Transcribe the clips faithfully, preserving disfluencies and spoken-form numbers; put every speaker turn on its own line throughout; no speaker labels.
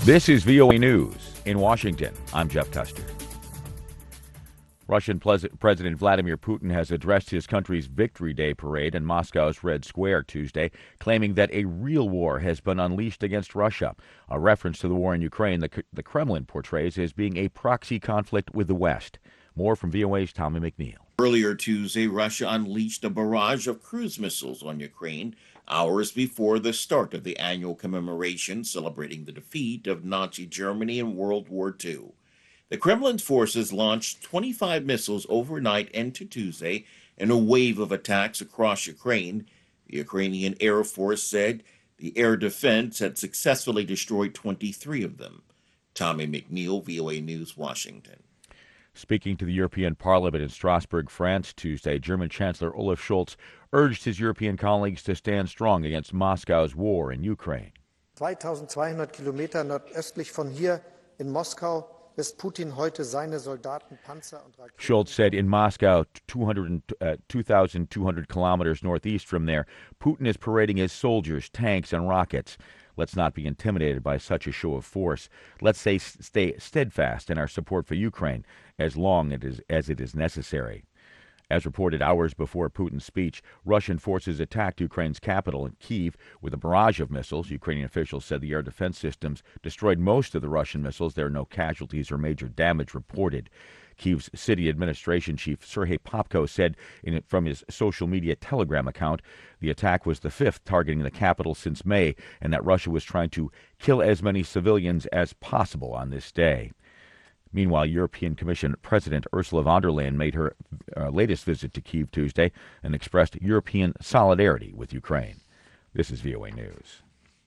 This is V O A News in Washington. I'm Jeff Custer. Russian President Vladimir Putin has addressed his country's Victory Day parade in Moscow's Red Square Tuesday, claiming that a real war has been unleashed against Russia. A reference to the war in Ukraine the, the Kremlin portrays as being a proxy conflict with the West. More from V O A's Tommy McNeil.
Earlier Tuesday, Russia unleashed a barrage of cruise missiles on Ukraine, hours before the start of the annual commemoration celebrating the defeat of Nazi Germany in World War Two. The Kremlin's forces launched twenty-five missiles overnight into Tuesday in a wave of attacks across Ukraine. The Ukrainian Air Force said the air defense had successfully destroyed twenty-three of them. Tommy McNeil, V O A News, Washington.
Speaking to the European Parliament in Strasbourg, France, Tuesday, German Chancellor Olaf Scholz urged his European colleagues to stand strong against Moscow's war in Ukraine.
zweitausendzweihundert Kilometer nordöstlich von hier in Moskau lässt Putin heute seine Soldaten, Panzer und Raketen.
Scholz said in Moscow, two hundred, uh, two thousand two hundred kilometers northeast from there, Putin is parading his soldiers, tanks, and rockets. Let's not be intimidated by such a show of force. Let's say stay steadfast in our support for Ukraine as long it is, as it is necessary. As reported hours before Putin's speech, Russian forces attacked Ukraine's capital, Kyiv, with a barrage of missiles. Ukrainian officials said the air defense systems destroyed most of the Russian missiles. There are no casualties or major damage reported. Kyiv's city administration chief, Sergei Popko, said in it from his social media Telegram account the attack was the fifth targeting the capital since May, and that Russia was trying to kill as many civilians as possible on this day. Meanwhile, European Commission President Ursula von der Leyen made her uh, latest visit to Kyiv Tuesday and expressed European solidarity with Ukraine. This is V O A News.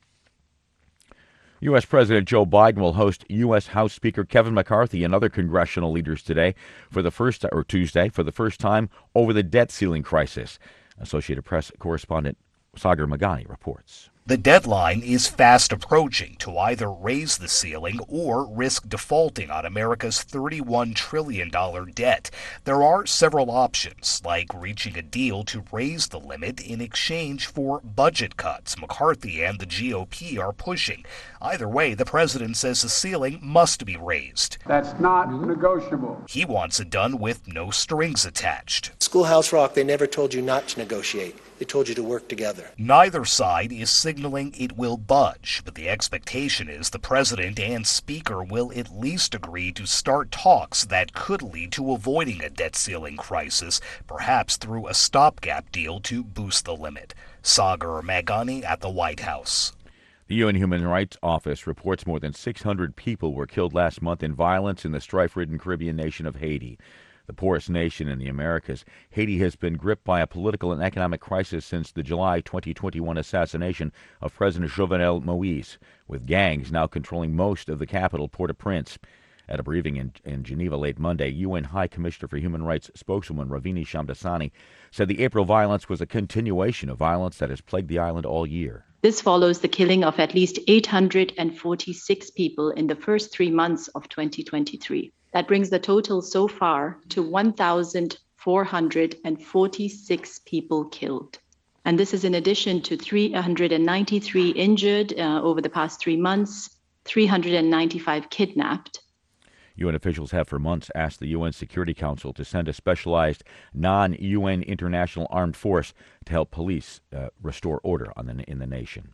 U S. President Joe Biden will host U S. House Speaker Kevin McCarthy and other congressional leaders today for the first or Tuesday for the first time over the debt ceiling crisis. Associated Press correspondent Sagar Meghani reports.
The deadline is fast approaching to either raise the ceiling or risk defaulting on America's thirty-one trillion dollars debt. There are several options, like reaching a deal to raise the limit in exchange for budget cuts McCarthy and the G O P are pushing. Either way, the president says the ceiling must be raised.
That's not negotiable.
He wants it done with no strings attached.
Schoolhouse Rock, they never told you not to negotiate. They told you to work together.
Neither side is signaling it will budge, but the expectation is the president and speaker will at least agree to start talks that could lead to avoiding a debt ceiling crisis, perhaps through a stopgap deal to boost the limit. Sagar Meghani at the White House.
The U N Human Rights Office reports more than six hundred people were killed last month in violence in the strife-ridden Caribbean nation of Haiti. The poorest nation in the Americas, Haiti has been gripped by a political and economic crisis since the July twenty twenty-one assassination of President Jovenel Moïse, with gangs now controlling most of the capital, Port-au-Prince. At a briefing in, in Geneva late Monday, U N High Commissioner for Human Rights spokeswoman Ravini Shamdasani said the April violence was a continuation of violence that has plagued the island all year.
This follows the killing of at least eight hundred forty-six people in the first three months of twenty twenty-three. That brings the total so far to one thousand four hundred forty-six people killed. And this is in addition to three hundred ninety-three injured uh, over the past three months, three hundred ninety-five kidnapped.
U N officials have for months asked the U N Security Council to send a specialized non-U N international armed force to help police uh, restore order on the, in the nation.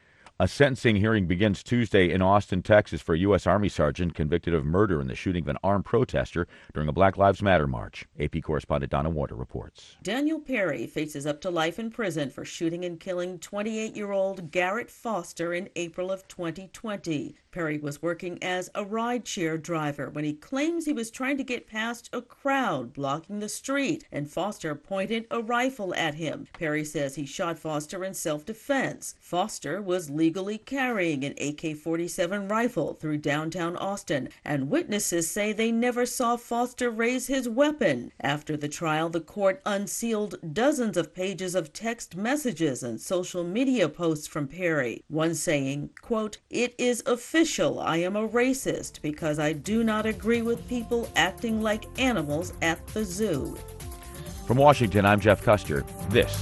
A sentencing hearing begins Tuesday in Austin, Texas for a U S. Army sergeant convicted of murder in the shooting of an armed protester during a Black Lives Matter march. A P correspondent Donna Warder reports.
Daniel Perry faces up to life in prison for shooting and killing twenty-eight-year-old Garrett Foster in April of twenty twenty. Perry was working as a rideshare driver when he claims he was trying to get past a crowd blocking the street, and Foster pointed a rifle at him. Perry says he shot Foster in self-defense. Foster was legally carrying an A K forty-seven rifle through downtown Austin, and witnesses say they never saw Foster raise his weapon. After the trial, the court unsealed dozens of pages of text messages and social media posts from Perry, one saying, quote, "It is official. I am a racist because I do not agree with people acting like animals at the zoo."
From Washington, I'm Jeff Custer. This